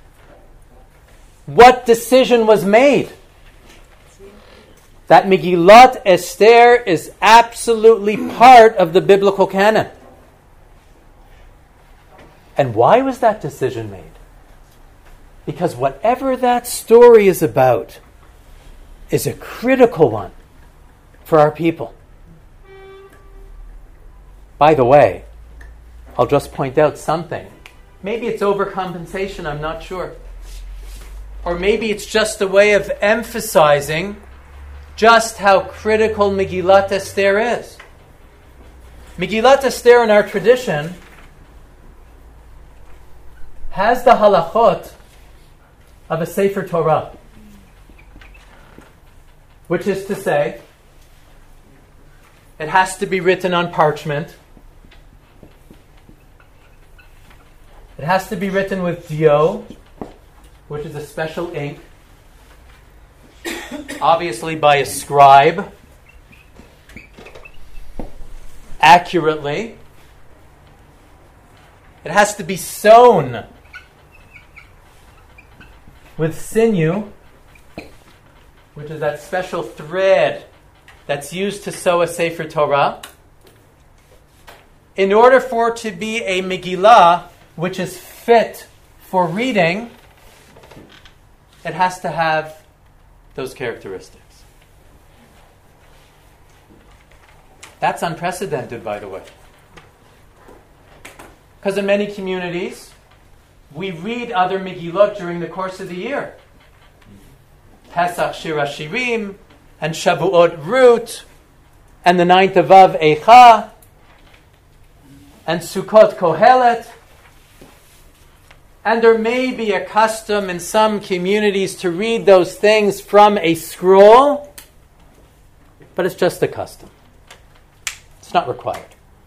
what decision was made. That Megillat Esther is absolutely part of the biblical canon. And why was that decision made? Because whatever that story is about is a critical one for our people. By the way, I'll just point out something. Maybe it's overcompensation, I'm not sure. Or maybe it's just a way of emphasizing just how critical Megillat Esther is. Megillat Esther in our tradition has the halachot of a Sefer Torah, which is to say, it has to be written on parchment. It has to be written with dio, which is a special ink, obviously by a scribe, accurately. It has to be sewn with sinew, which is that special thread that's used to sew a Sefer Torah. In order for it to be a Megillah, which is fit for reading, it has to have those characteristics. That's unprecedented, by the way. Because in many communities, we read other Megillot during the course of the year. Pesach Shir HaShirim, and Shavuot Rut, and the 9th of Av Eicha, and Sukkot Kohelet. And there may be a custom in some communities to read those things from a scroll, but it's just a custom. It's not required.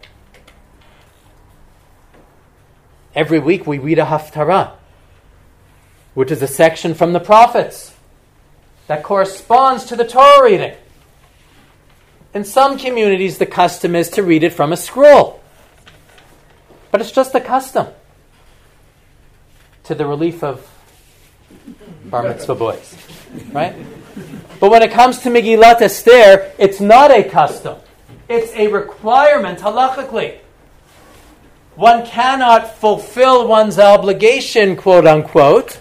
Every week we read a Haftarah, which is a section from the prophets that corresponds to the Torah reading. In some communities, the custom is to read it from a scroll, but it's just a custom, to the relief of bar mitzvah boys, right? But when it comes to Megillat Esther, it's not a custom. It's a requirement halachically. One cannot fulfill one's obligation, quote unquote,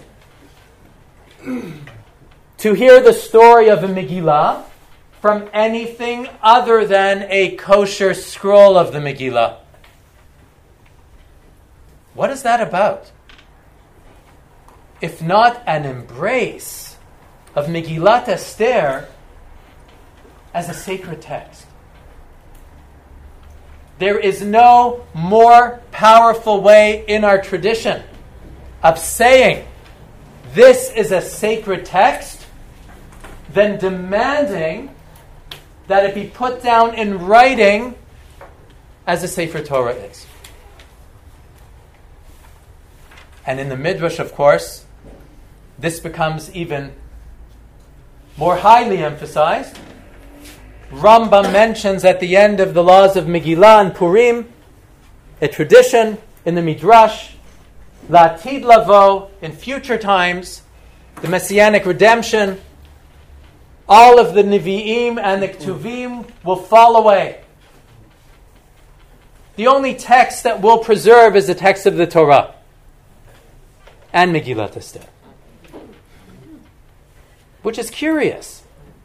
to hear the story of a Megillah from anything other than a kosher scroll of the Megillah. What is that about? If not an embrace of Megillat Esther as a sacred text. There is no more powerful way in our tradition of saying this is a sacred text than demanding that it be put down in writing as a Sefer Torah is. And in the Midrash, of course, this becomes even more highly emphasized. Rambam mentions at the end of the laws of Megillah and Purim a tradition in the Midrash, La'atid lavo, in future times, the Messianic redemption, all of the Nevi'im and the Ketuvim will fall away. The only text that will preserve is the text of the Torah and Megillat Esther. Which is curious.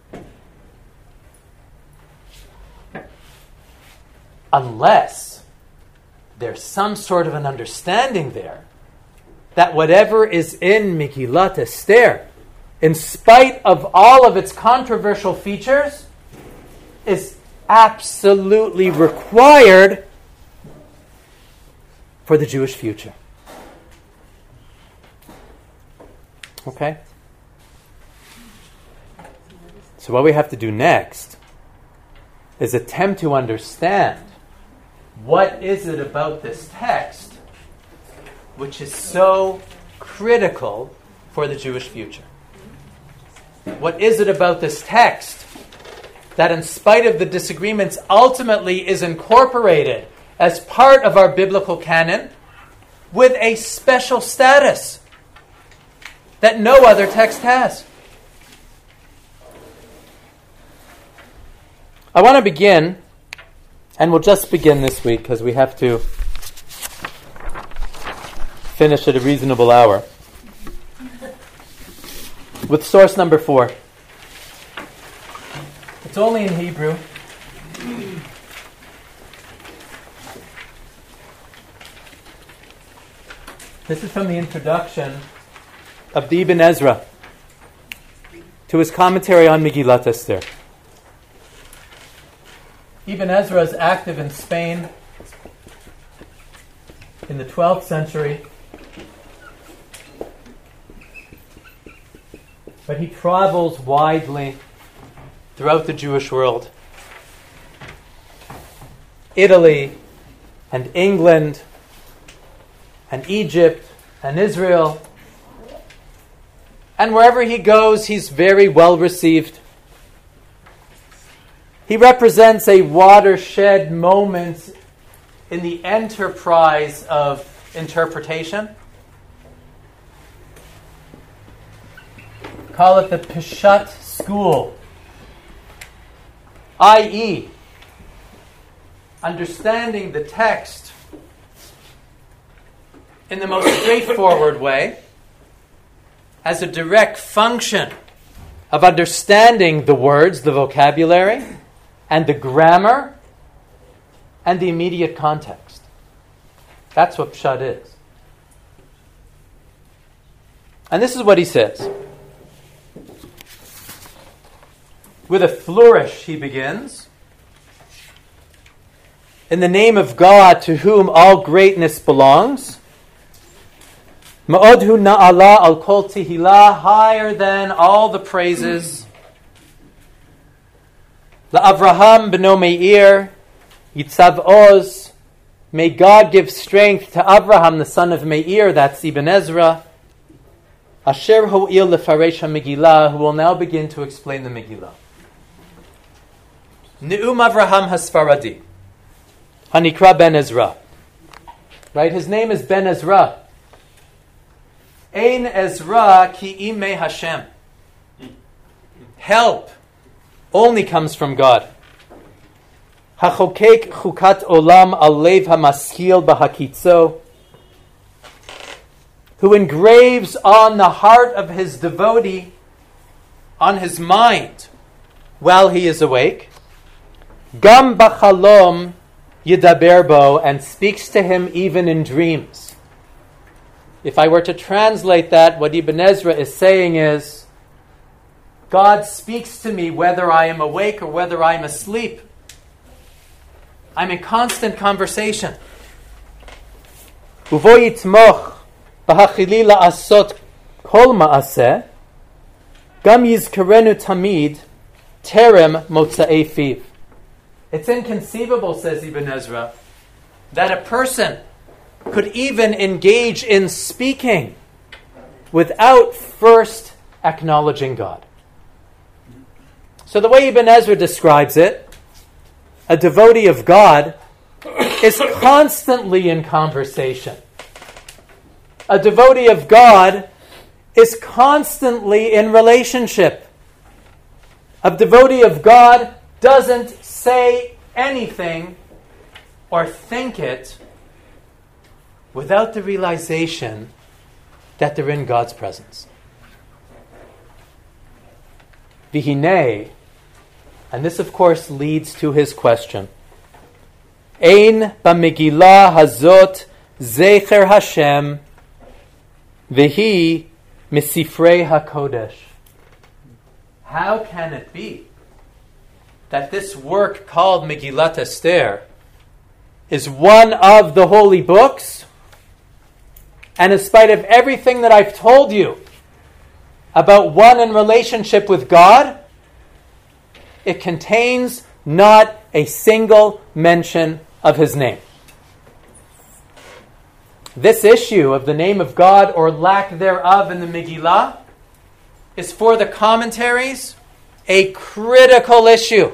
Unless there's some sort of an understanding there that whatever is in Megillat Esther, in spite of all of its controversial features, is absolutely required for the Jewish future. Okay? So what we have to do next is attempt to understand what is it about this text which is so critical for the Jewish future. What is it about this text that, in spite of the disagreements, ultimately is incorporated as part of our biblical canon with a special status that no other text has? I want to begin, and we'll just begin this week because we have to finish at a reasonable hour, with source number 4. It's only in Hebrew. This is from the introduction of the Ibn Ezra to his commentary on Megillat Esther. Ibn Ezra is active in Spain in the 12th century, but he travels widely throughout the Jewish world. Italy and England and Egypt and Israel. And wherever he goes, he's very well received. He represents a watershed moment in the enterprise of interpretation. Call it the Peshat school, i.e., understanding the text in the most straightforward way as a direct function of understanding the words, the vocabulary, and the grammar, and the immediate context. That's what Pshat is. And this is what he says. With a flourish, he begins. In the name of God, to whom all greatness belongs, Ma'odhu na'ala al kol tihila, higher than all the praises. LaAvraham b'no Meir, Yitzav Oz, may God give strength to Avraham, the son of Meir, that's Ibn Ezra, Asher ho'il lefaresh ha-Megillah, who will now begin to explain the Megillah. Ne'um Avraham Hasfaradi, Hanikra Ben Ezra. Right, his name is Ben Ezra. Ein Ezra ki imei Hashem. Help only comes from God. Hachokek chukat olam alev hamaskil bahakitzo, who engraves on the heart of his devotee, on his mind, while he is awake. Gam bachalom yidaber bo, and speaks to him even in dreams. If I were to translate that, what Ibn Ezra is saying is, God speaks to me whether I am awake or whether I'm asleep. I'm in constant conversation. Uvo yitmoch b'hachili la'asot kol ma'aseh, gam yizkarenu tamid terem motza'ei fiv. It's inconceivable, says Ibn Ezra, that a person could even engage in speaking without first acknowledging God. So the way Ibn Ezra describes it, a devotee of God is constantly in conversation. A devotee of God is constantly in relationship. A devotee of God doesn't say anything or think it without the realization that they're in God's presence. Vihine, and this of course leads to his question. Ein b'megillah hazot zecher Hashem v'hi misifrei hakodesh. How can it be that this work called Megillat Esther is one of the holy books, and in spite of everything that I've told you about one in relationship with God, it contains not a single mention of his name? This issue of the name of God or lack thereof in the Megillah is for the commentaries a critical issue.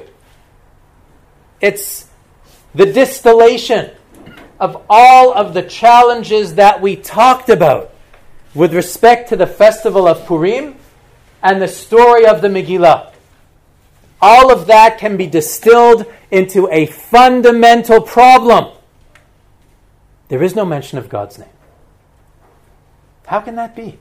It's the distillation of all of the challenges that we talked about with respect to the festival of Purim and the story of the Megillah. All of that can be distilled into a fundamental problem. There is no mention of God's name. How can that be?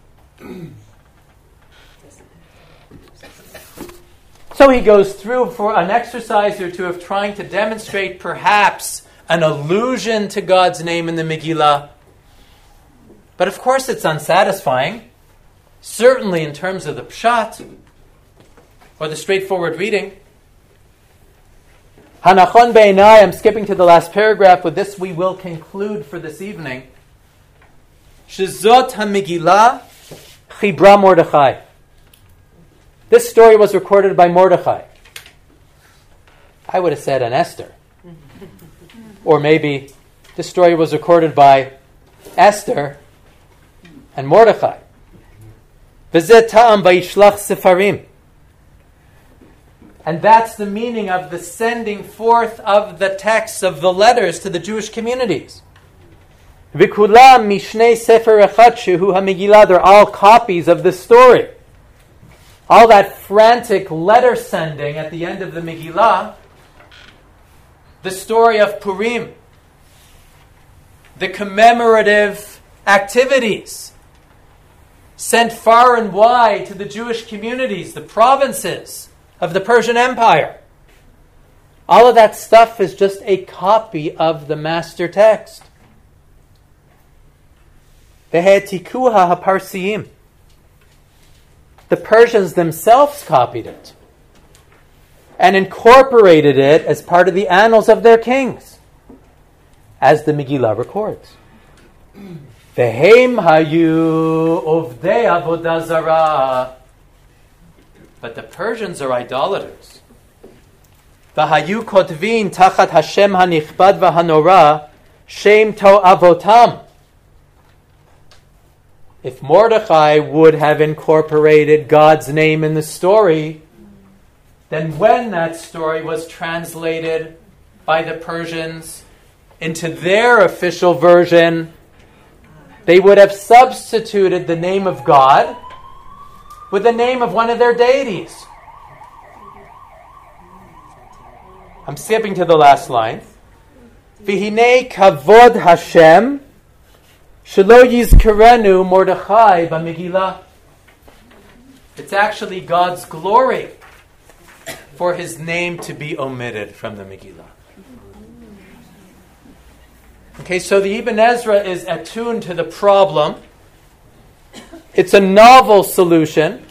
So he goes through for an exercise or two of trying to demonstrate perhaps an allusion to God's name in the Megillah. But of course it's unsatisfying, certainly in terms of the pshat, or the straightforward reading. Hanachon be'enai, I'm skipping to the last paragraph. With this we will conclude for this evening. Shezot ha-Megillah chibra Mordechai. This story was recorded by Mordechai. I would have said an Esther. Or maybe this story was recorded by Esther and Mordechai. V'zeh ta'am ba'ishlach sefarim. And that's the meaning of the sending forth of the texts of the letters to the Jewish communities. V'kulam mishnei sefer echad shehu ha-Megillah. They're all copies of this story. All that frantic letter sending at the end of the Megillah, the story of Purim, the commemorative activities sent far and wide to the Jewish communities, the provinces of the Persian Empire. All of that stuff is just a copy of the master text. Ve'hetikuha haparsiyim. The Persians themselves copied it and incorporated it as part of the annals of their kings, as the Megillah records. Vehem hayu ovdei avodah zarah. But the Persians are idolaters. V'hayu kotvin tachat Hashem hanichbad v'hanora shem to avotam. If Mordechai would have incorporated God's name in the story, then when that story was translated by the Persians into their official version, they would have substituted the name of God with the name of one of their deities. I'm skipping to the last line. V'hinei kavod Hashem shelo yizkarenu Mordechai b'Megillah. It's actually God's glory for his name to be omitted from the Megillah. Okay, so the Ibn Ezra is attuned to the problem It's a novel solution.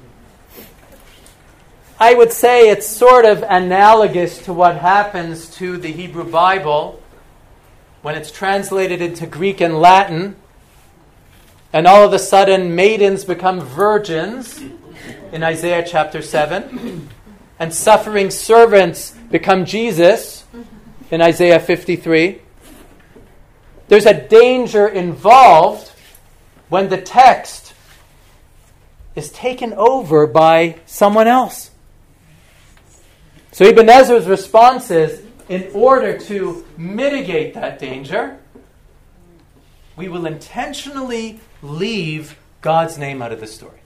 I would say it's sort of analogous to what happens to the Hebrew Bible when it's translated into Greek and Latin, and all of a sudden maidens become virgins in Isaiah chapter 7, and suffering servants become Jesus in Isaiah 53. There's a danger involved when the text is taken over by someone else. So Ibn Ezra's response is, in order to mitigate that danger, we will intentionally leave God's name out of the story.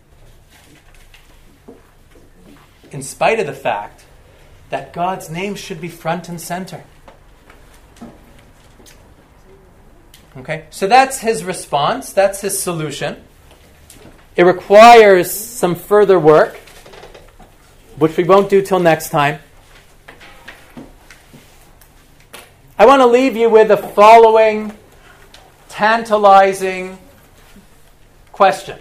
In spite of the fact that God's name should be front and center. Okay, so that's his response, that's his solution. It requires some further work, which we won't do till next time. I want to leave you with the following tantalizing question.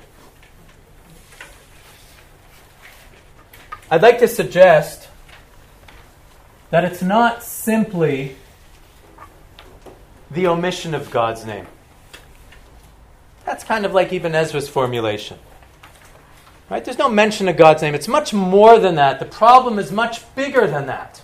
I'd like to suggest that it's not simply the omission of God's name. That's kind of like Ibn Ezra's formulation. Right? There's no mention of God's name. It's much more than that. The problem is much bigger than that.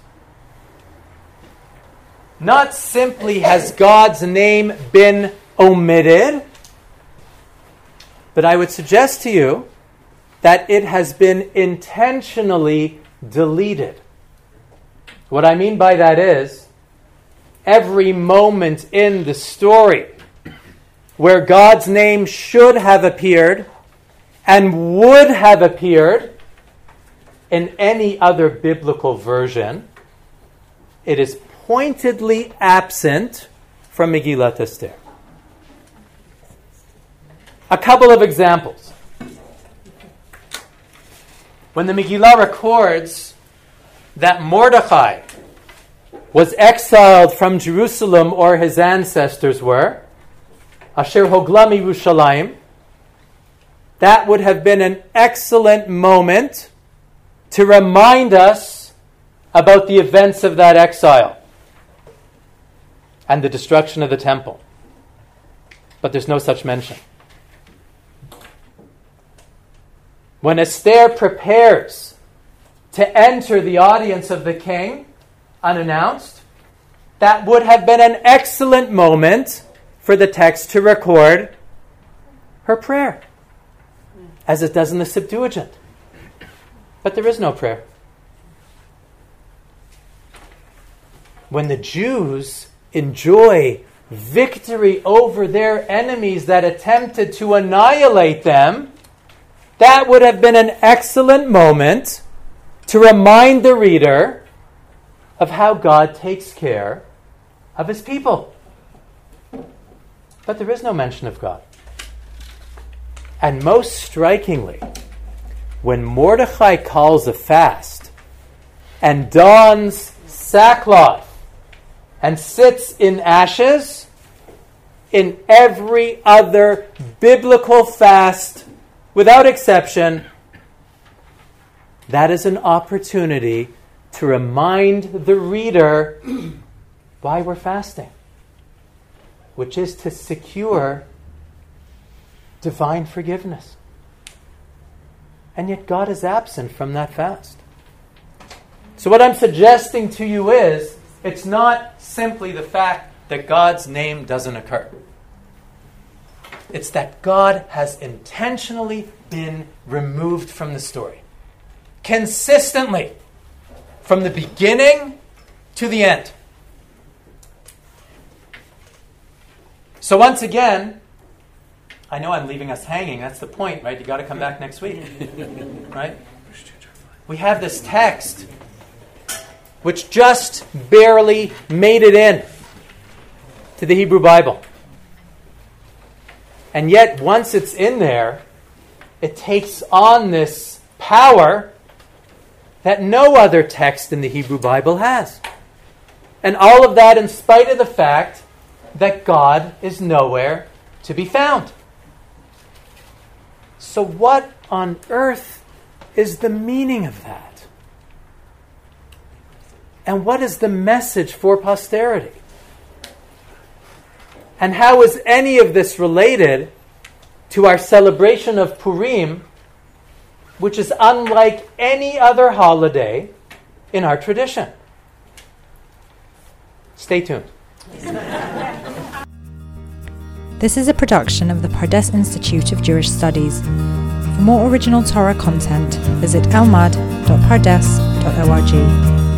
Not simply has God's name been omitted, but I would suggest to you that it has been intentionally deleted. What I mean by that is, every moment in the story where God's name should have appeared and would have appeared in any other biblical version, it is pointedly absent from Megillat Esther. A couple of examples. When the Megillah records that Mordechai was exiled from Jerusalem, or his ancestors were, Asher Hogla Yerushalayim, that would have been an excellent moment to remind us about the events of that exile and the destruction of the temple. But there's no such mention. When Esther prepares to enter the audience of the king unannounced, that would have been an excellent moment for the text to record her prayer, as it does in the Septuagint. But there is no prayer. When the Jews enjoy victory over their enemies that attempted to annihilate them, that would have been an excellent moment to remind the reader of how God takes care of his people. But there is no mention of God. And most strikingly, when Mordechai calls a fast and dons sackcloth and sits in ashes, in every other biblical fast, without exception, that is an opportunity to remind the reader why we're fasting, which is to secure divine forgiveness. And yet God is absent from that fast. So what I'm suggesting to you is, it's not simply the fact that God's name doesn't occur. It's that God has intentionally been removed from the story. Consistently. From the beginning to the end. So once again, I know I'm leaving us hanging. That's the point, right? You got to come back next week. Right? We have this text which just barely made it in to the Hebrew Bible. And yet, once it's in there, it takes on this power that no other text in the Hebrew Bible has. And all of that in spite of the fact that God is nowhere to be found. So what on earth is the meaning of that? And what is the message for posterity? And how is any of this related to our celebration of Purim, which is unlike any other holiday in our tradition? Stay tuned. This is a production of the Pardes Institute of Jewish Studies. For more original Torah content, visit elmad.pardes.org.